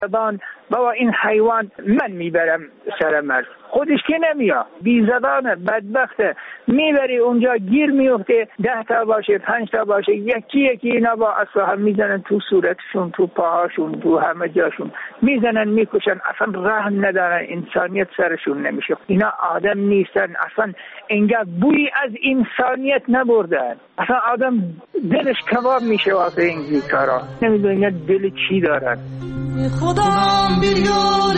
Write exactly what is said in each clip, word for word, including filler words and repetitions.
زبان بابا این حیوان من میبرم سر مرز، خودش که نمیاد، بی زبان بدبخته، میبری اونجا گیر میفته، ده تا باشه پنج تا باشه، یکی یکی اینا با اسلحه میزنن تو صورتشون، تو پاهاشون، تو همه جاشون میزنن میکشن، اصلا رحم ندارن، انسانیت سرشون نمیشه. اینا آدم نیستن، اصلا انگار بوی از انسانیت نبردن، اصلا آدم دلش کباب میشه واسه این بیکارا، نمیدونن دل چی دارن. خودم بیار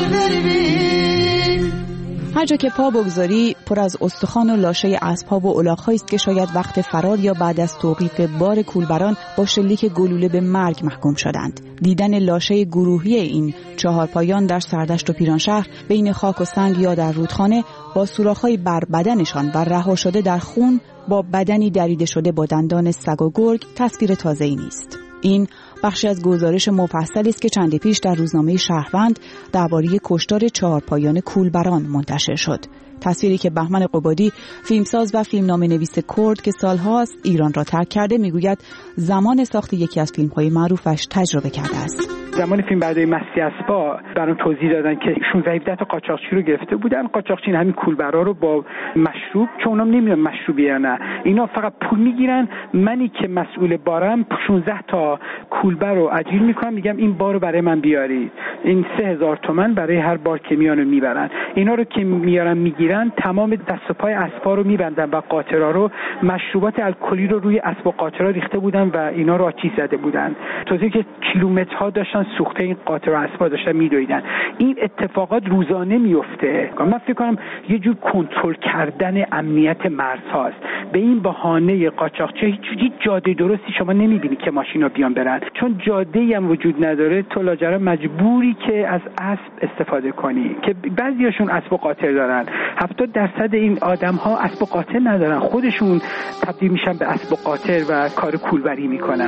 بروی هر جا که پا بگذاری پر از استخوان و لاشه اسب‌ها و الاغ‌هایی است که شاید وقت فرار یا بعد از توقیف بار کولبران با شلیک گلوله به مرگ محکوم شدند. دیدن لاشه گروهی این چهار پایان در سردشت و پیرانشهر بین خاک و سنگ یا در رودخانه با سوراخ‌های بر بدنشان و رها شده در خون با بدنی دریده شده با دندان سگ و گرگ تصویر تازه‌ای نیست. این بخشی از گزارش مفصلی است که چندی پیش در روزنامه شهروند درباره کشتار چهارپایان کولبران منتشر شد. تصویری که بهمن قبادی، فیلمساز و فیلمنامه‌نویس کرد که سالهاست ایران را ترک کرده، میگوید زمان ساخت یکی از فیلم‌های معروفش تجربه کرده است. زمان فیلم برای مستی اسبا برام توضیح دادن که شانزده هفده تا قاچاقچی رو گرفته بودن، قاچاقچی همین کولبرا رو با مشروب، چون اونام نمیدونن مشروبی یا نه، اینا فقط پول میگیرن، منی که مسئول بارم شانزده تا کولبر رو اجیر میکنم، میگم این بار رو برای من بیارید، این سه هزار تومان برای هر بار که میانو میبرن. اینا رو که میارن میگیرن، تمام دست و پای اسبا رو میبندن و قاطرا رو، مشروبات الکلی رو روی اسب و قاطرا ریخته بودن و اینا رو آتش زده بودن، توضیح که کیلومترها داشتن سوخته این قاطر و اسبا داشتن میدویدن. این اتفاقات روزانه میفته. من فکر کنم یه جور کنترل کردن امنیت مرزهاست. به این بهانه قاچاقچی هیچ جاده درستی شما نمیبینی که ماشینا بیان برن، چون جاده‌ای هم وجود نداره، تو لاجرا مجبوری که از اسب استفاده کنی که بعضیاشون اسب و قاطر دارن. هفتاد درصد این آدم‌ها اسب و قاطر ندارن، خودشون تبدیل میشن به اسب و قاطر و کار کولبری میکنن.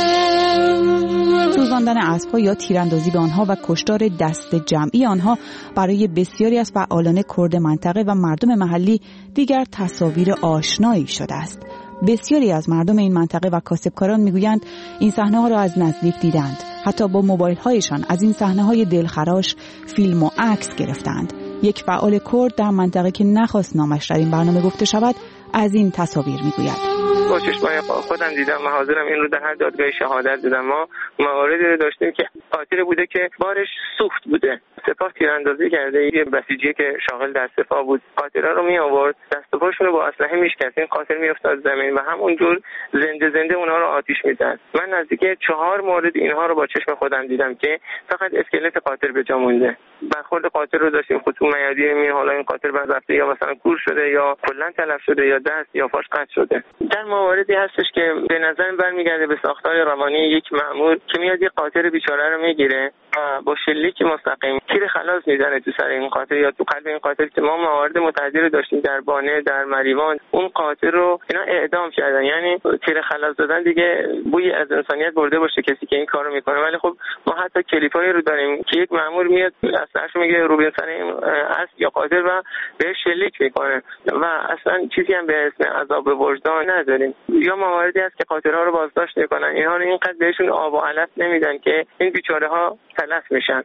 سوزاندن اسب‌ها یا تیراندازی به آنها و کشتار دست جمعی آنها برای بسیاری از فعالان کرد منطقه و مردم محلی دیگر تصاویر آشنایی شده است. بسیاری از مردم این منطقه و کاسبکاران میگویند این صحنه‌ها را از نزدیک دیدند. حتی با موبایل‌هایشان از این صحنه‌های دلخراش فیلم و عکس گرفتند. یک فعال کرد در منطقه که نخواست نامش در این برنامه گفته شود از این تصاویر میگوید. با چشمای خودم دیدم و حاضرم این رو در هر دادگاه شهادت بدم. ما مواردی رو داشتیم که قاطر بوده که بارش سوخت بوده، سپاه تیراندازی کرده، یه بسیجی که شاغل در سپاه بود قاطرها رو می آورد، دست و پاشون رو با اسلحه میشکست، این قاطر میافتاد زمین و همونجور زنده زنده اونها رو آتش میزد. من نزدیک چهار مورد اینها رو با چشم خودم دیدم که فقط اسکلت قاطر به جا مونده. برخورد قاطر رو داشتیم، خطوط میادی می، حالا این قاطر بعد رفته یا مثلا کور شده یا کلا تلف شده یا دست یا پاش قطع شده. در مواردی هستش که به نظر برمیگرده به ساختار روانی یک مأمور که میاد یه قاطر بیچاره رو میگیره با شلیک مستقیم تیر خلاص میزنه تو سر این قاطر یا تو قلب این قاطر، که ما موارد متعددی رو داشتیم در بانه، در مریوان. اون قاطر رو اینا اعدام کردن، یعنی تیر خلاص دادن دیگه بوی از انسانیت برده باشه کسی که این کارو میکنه. ولی خب ما حتی کلیپایی رو داریم که یک مأمور میاد اسلحه‌شو میگیره رو به سر این اسب یا قاطر و بهش شلیک میکنه و اصلا چیزی هم به اسم عذاب وجدان نداریم. یا مواردی هست که قاطرها رو بازداشت میکنن، اینها رو اینقدر بهشون آب و علف نمیدن که این بیچاره ها تلف میشن.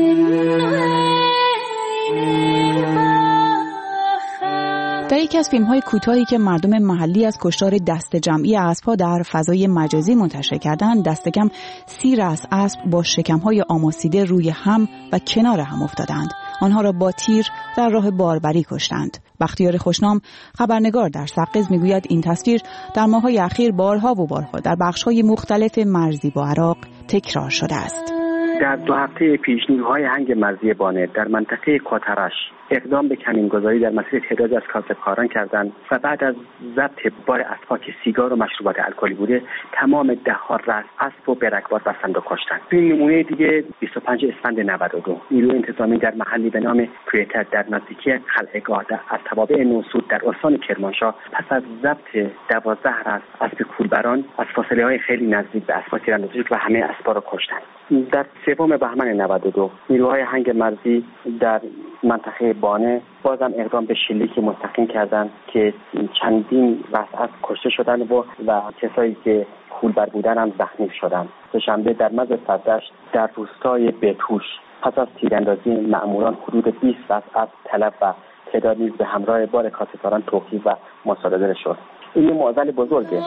در یکی از فیلم‌های کوتاهی که مردم محلی از کشتار دست جمعی اسب‌ها در فضای مجازی منتشر کردند، دست کم سی رأس اسب با شکم‌های آماسیده روی هم و کنار هم افتادند. آنها را با تیر در راه باربری کشتند. بختیار خوشنام، خبرنگار در سقز، میگوید این تصویر در ماه‌های اخیر بارها و بارها در بخش‌های مختلف مرزی با عراق تکرار شده است. در دو هفته پیش نیروهای هنگ مرزی بانه در منطقه کاترش اقدام به کمینگذاری در مسیر تعدادی از کاسبکاران کردند و بعد از ضبط بار اسب‌ها که سیگار و مشروبات الکلی بوده، تمام ده ها رأس اسب و به رگبار بستند و کشتند. این نمونه دیگه بیست و پنج اسفند نود و دو نیروی انتظامی در محلی به نام کویتر در نزدیکی خلعه‌گاه از توابع نوسود در استان کرمانشاه پس از ضبط دوازده رأس اسب کولبران از فاصله‌های خیلی نزدیک به اسب‌ها تیراندازی و همه اسب‌ها را کشتند. در سوم بهمن نود و دو نیروهای هنگ مرزی در منطقه بانه بازم اقدام به شلیک مستقیم کردند که چندین رأس اسب کشته شدند و و کسایی که کولبر بودن هم زخمی شدند. سه‌شنبه در مرز سردشت در روستای بهتوش پس از تیراندازی مأموران حدود بیست از اسب طلب و تعداد نیز به همراه بار کاسبکاران توقیف و مصادره شد. این معضل بزرگه.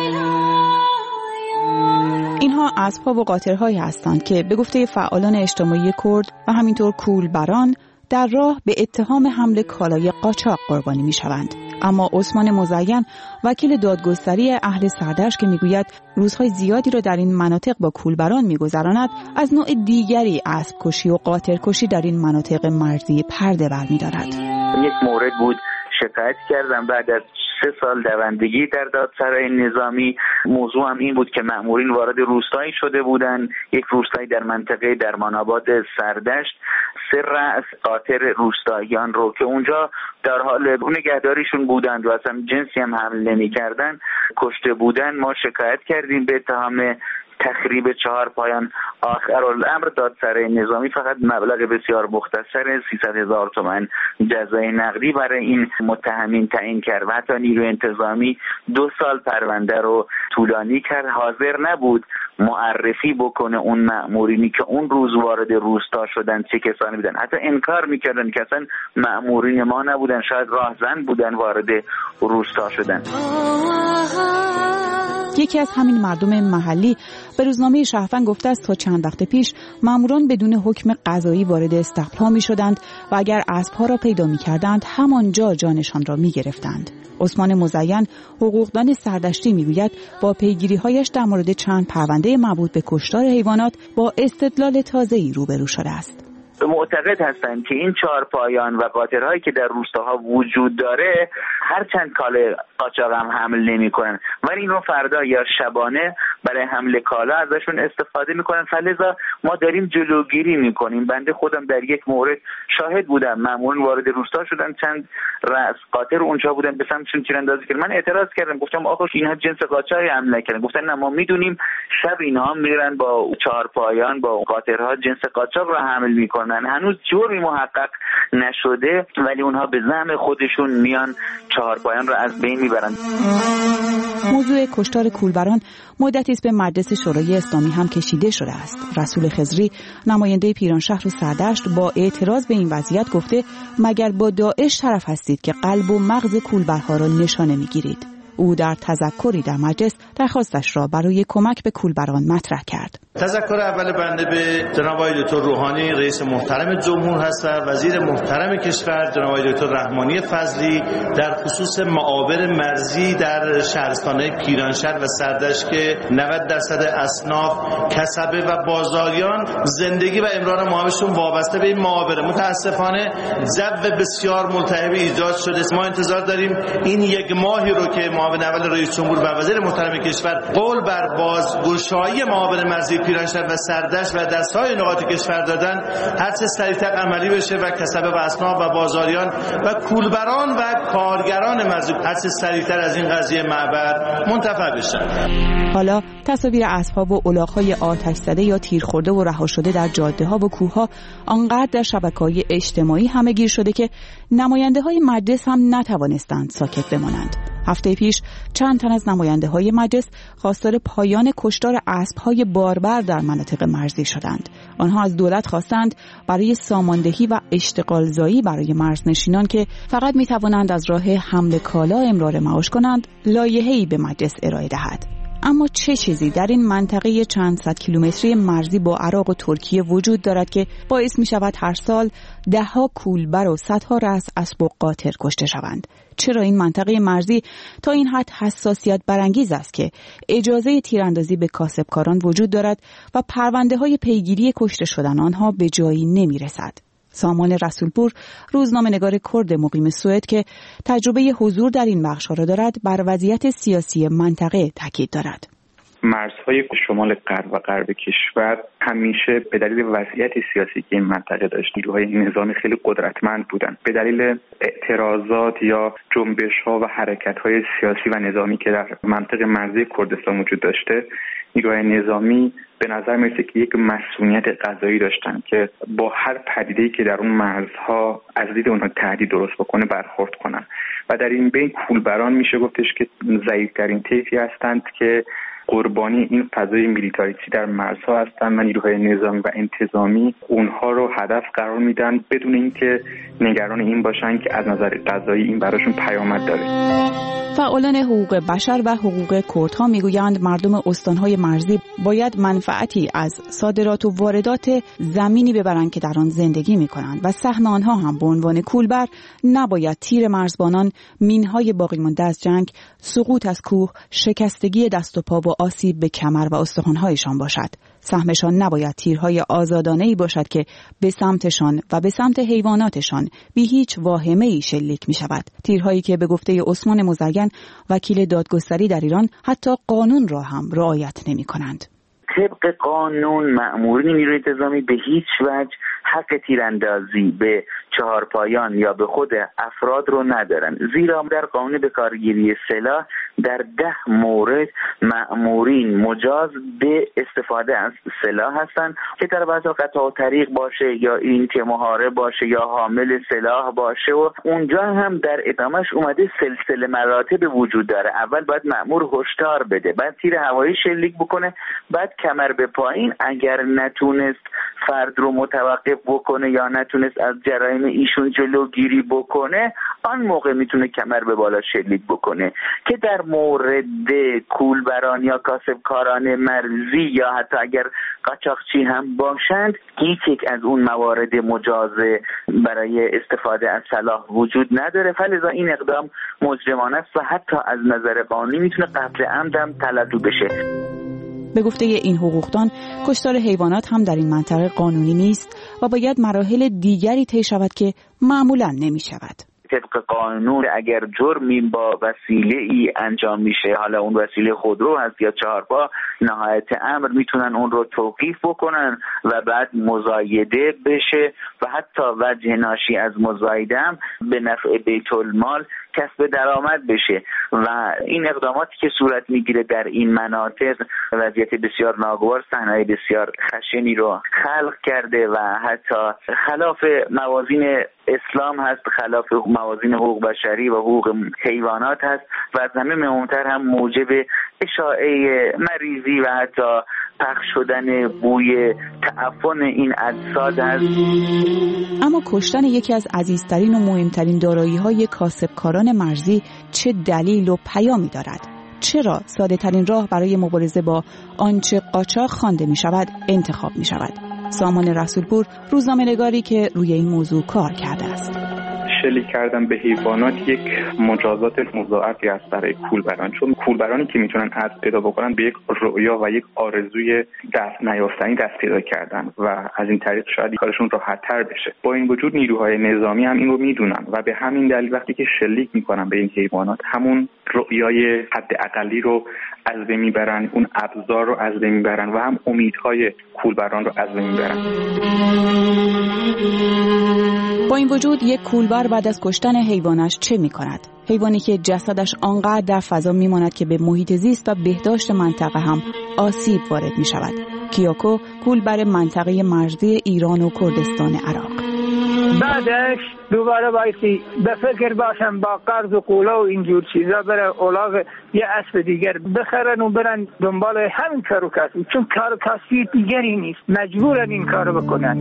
اینها اسب‌ها و قاطرهایی هستند که به گفته فعالان اجتماعی کرد و همینطور کولبران در راه به اتهام حمل کالای قاچاق قربانی می‌شوند. اما عثمان مزین وکیل دادگستری اهل سردشت که میگوید روزهای زیادی را در این مناطق با کولبران میگذراند، از نوع دیگری اسب کشی و قاطر کشی در این مناطق مرزی پرده برمی‌دارد. یک مورد بود شکایت کردم بعد از سه سال دوندگی در دادسرای نظامی. موضوع هم این بود که مأمورین وارد روستایی شده بودند، یک روستایی در منطقه درمان‌آباد سردشت. سه رأس قاطر روستاییان رو که اونجا در حال نگهداریشون بودند و اصلا جنسی هم حمل نمی‌کردند کشته بودند. ما شکایت کردیم به اتهام تخریب چهار پایان. آخرالامر دادسرای نظامی فقط مبلغ بسیار مختصر سیصد هزار تومان جزای نقدی برای این متهمین تعیین کرد و حتی نیروی انتظامی دو سال پرونده رو طولانی کرد. حاضر نبود معرفی بکنه اون مأمورینی که اون روز وارد روستا شدن چه کسانی بودن. حتی انکار میکردن که اصلا مأمورین ما نبودن، شاید راهزن بودن وارد روستا شدن. یکی از همین مردم محلی به روزنامه شهروند گفته است تا چند وقت پیش ماموران بدون حکم قضایی وارد استقبال می شدند و اگر اسبها را پیدا می کردند همانجا جانشان را می گرفتند. عثمان مزین حقوقدان سردشتی می گوید با پیگیری هایش در مورد چند پرونده مربوط به کشتار حیوانات با استدلال تازه‌ای روبرو شده است. معتقد هستند که این چهار پایان و قاطرهایی که در روستاها وجود داره هرچند کالا قاچاق هم حمل نمی کنن ولی این رو فردا یا شبانه برای حمل کالا ازشون استفاده میکنن. فلذا ما داریم جلوگیری میکنیم. بنده خودم در یک مورد شاهد بودم، مامورین وارد روستا شدن، چند رأس قاطر اونجا بودن به سمتشون تیراندازی کردن. من اعتراض کردم، گفتم آقا اینها جنس قاچاقی حمل نکردن. گفتن نه ما میدونیم شب اینها میرن با چهار پایان با قاطرها جنس قاچاق رو حمل میکنن. هنوز جرمی محقق نشده ولی اونها به زعم خودشون میان چهار پایان رو از بین میبرن. موضوع کشتار کولبران مدتی است به مجلس شورای اسلامی هم کشیده شده است. رسول خضری نماینده پیرانشهر و سردشت با اعتراض به این وضعیت گفته مگر با داعش طرف هستید که قلب و مغز کولبرها را نشانه میگیرید. او در تذکری در مجلس درخواستش را برای کمک به کولبران مطرح کرد. تذکر اول بنده به جناب آقای دکتر روحانی رئیس محترم جمهور هست و وزیر محترم کشور جناب آقای دکتر رحمانی فضلی در خصوص معابر مرزی در شهرستان‌های پیرانشهر و سردشت که نود درصد اصناف کسبه و بازاریان زندگی و امرار معابرشون وابسته به این معابر. متاسفانه جو بسیار ملتهب ایجاد شده. ما انتظار داریم این یک ماهی رو که معاون اول رئیس جمهور و وزیر محترم کشور قول بر بازگشایی معابر مرزی پیرانشهر و سردشت و در سایر نقاط کشور دادن هر چه سریعتر عملی بشه و کسبه و اصناف و بازاریان و کولبران و کارگران مرزی هر چه سریعتر از این قضیه معبر منتفع بشن. حالا تصاویر اسب‌ها و الاغ‌های آتش زده یا تیر خورده و رها شده در جاده‌ها و کوه‌ها آنقدر در شبکه‌های اجتماعی همه‌گیر شده که نماینده‌های مجلس هم نتوانستند ساکت بمانند. هفته پیش چند تن از نماینده‌های مجلس خواستار پایان کشتار اسب‌های باربر در مناطق مرزی شدند. آنها از دولت خواستند برای ساماندهی و اشتغالزایی برای مرزنشینان که فقط می‌توانند از راه حمل کالا امرار معاش کنند، لایحه‌ای به مجلس ارائه دهد. اما چه چیزی در این منطقه چند صد کیلومتری مرزی با عراق و ترکیه وجود دارد که باعث می شود هر سال ده ها کولبر و صدها رأس اسب و قاطر کشته شوند؟ چرا این منطقه مرزی تا این حد حساسیت برانگیز است که اجازه تیراندازی به کاسبکاران وجود دارد و پرونده های پیگیری کشته شدن آنها به جایی نمی رسد؟ سامان رسولپور روزنامه‌نگار کرد مقیم سوئد که تجربه حضور در این بخش‌ها را دارد بر وضعیت سیاسی منطقه تاکید دارد. مرزهای شمال غرب و غرب کشور همیشه به دلیل وضعیت سیاسی که این منطقه داشت نیروهای نظامی خیلی قدرتمند بودند. به دلیل اعتراضات یا جنبش‌ها و حرکت‌های سیاسی و نظامی که در منطقه مرزی کردستان وجود داشته، نیروهای نظامی به نظر میرسه که یک مسئولیت قضایی داشتن که با هر پدیده‌ای که در اون مرزها از دید اونها تهدید درست بکنه برخورد کنن و در این بین کولبران میشه گفتش که ضعیف‌ترین طیفی هستند که قربانی این فضای میلیتاریستی در مرزها هستن و نیروهای نظامی و انتظامی اونها رو هدف قرار میدن بدون اینکه نگران این باشن که از نظر قضایی این براشون پیامد داره. فعالان حقوق بشر و حقوق کردها میگویند مردم استانهای مرزی باید منفعتی از صادرات و واردات زمینی ببرند که در آن زندگی میکنند و سهم آنها هم به عنوان کولبر نباید تیر مرزبانان، مینهای باقی مانده از جنگ، سقوط از کوه، شکستگی دست و پا و آسیب به کمر و استخوان‌هایشان باشد. سهمشان نباید تیرهای آزادانه‌ای باشد که به سمتشان و به سمت حیواناتشان بی هیچ واهمه‌ای شلیک می شود. تیرهایی که به گفته عثمان مزین وکیل دادگستری در ایران حتی قانون را هم رعایت نمی کنند. طبق قانون مأمورین نیروی انتظامی به هیچ وجه حق تیراندازی به چهارپایان یا به خود افراد رو ندارن، زیرا در قانون به کارگیری سلاح در ده مورد مأمورین مجاز به استفاده از سلاح هستند که در بعض قطع طریق باشه یا این که محارب باشه یا حامل سلاح باشه و اونجا هم در ادامهش اومده سلسله مراتب وجود داره. اول باید مأمور هشدار بده، بعد تیر هوایی شلیک بکنه، بعد کمر به پایین اگر نتونست فرد رو متوقف بکنه یا نتونست از جرایم ایشون جلوگیری بکنه آن موقع میتونه کمر به بالا شلیک بکنه، که در مورد کولبران یا کاسبکاران مرزی یا حتی اگر قاچاقچی هم باشند هیچ یک از اون موارد مجاز برای استفاده از سلاح وجود نداره، فلذا این اقدام مجرمانه است و حتی از نظر قانونی میتونه قتل عمد هم تلقی بشه. به گفته این حقوقدان، کشتار حیوانات هم در این منطقه قانونی نیست و باید مراحل دیگری طی شود که معمولاً نمی شود. طبق قانون اگر جرمی با وسیله ای انجام میشه، حالا اون وسیله خودرو هست یا چهارپا، نهایت امر میتونن اون رو توقیف بکنن و بعد مزایده بشه و حتی وجه ناشی از مزایده هم به نفع بیت المال کسب درآمد بشه و این اقداماتی که صورت میگیره در این مناطق وضعیت بسیار ناگوار، صحنه‌های بسیار خشنی رو خلق کرده و حتی خلاف موازین اسلام هست، خلاف موازین حقوق بشری و حقوق حیوانات هست و از همه مهمتر هم موجب اشاعه مریضی و حتی پخش شدن بوی تعفن این اجساد هست. اما کشتن یکی از عزیزترین و مهمترین دارایی‌های کاسبکاران مرزی چه دلیل و پیامی دارد؟ چرا ساده ترین راه برای مبارزه با آنچه قاچاق خوانده می شود انتخاب می شود؟ سامان رسولپور، روزنامه‌نگاری که روی این موضوع کار کرده است. شلیک کردن به حیوانات یک مجازات مضاعفی است برای کولبران، چون کولبرانی که میتونن از پیدا بکنن به یک رؤیا و یک آرزوی دست نیافتنی دست پیدا کردن و از این طریق شاید کارشون راحت‌تر بشه. با این وجود نیروهای نظامی هم این رو میدونن و به همین دلیل وقتی که شلیک میکنن به این حیوانات همون رؤیای حداقلی رو از بین میبرن، اون ابزار رو از بین میبرن و هم امیدهای کولبران رو از بین میبرن. با این وجود یک کولبر بعد از کشتن حیوانش چه می‌کند؟ حیوانی که جسدش آنقدر در فضا می‌ماند که به محیط زیست و بهداشت منطقه هم آسیب وارد می‌شود. کیاکو، کولبر منطقه مرزی ایران و کردستان عراق. بعدش دوباره بایستی به فکر باشم با قرض و قولا و اینجور چیزا بره اولاغ یه اسب دیگر بخرن و برن دنبال همین کارو کسی، چون کارو کسی دیگری نیست، مجبورن این کارو بکنن.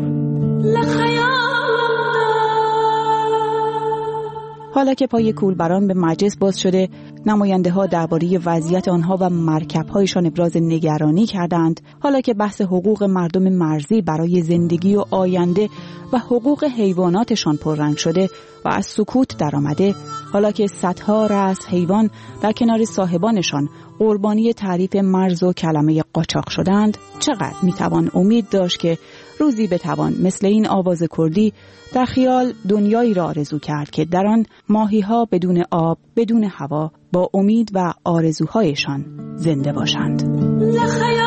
حالا که پای کولبران به مجلس باز شده، نماینده ها درباره وضعیت آنها و مرکب‌هایشان ابراز نگرانی کردند، حالا که بحث حقوق مردم مرزی برای زندگی و آینده و حقوق حیواناتشان پررنگ شده و از سکوت درآمده، حالا که صدها رأس حیوان در کنار صاحبانشان قربانی تعریف مرز و کلمه قاچاق شدند، چقدر میتوان امید داشت که روزی بتوان مثل این آواز کردی در خیال دنیایی را آرزو کرد که در آن ماهی‌ها بدون آب، بدون هوا، با امید و آرزوهایشان زنده باشند.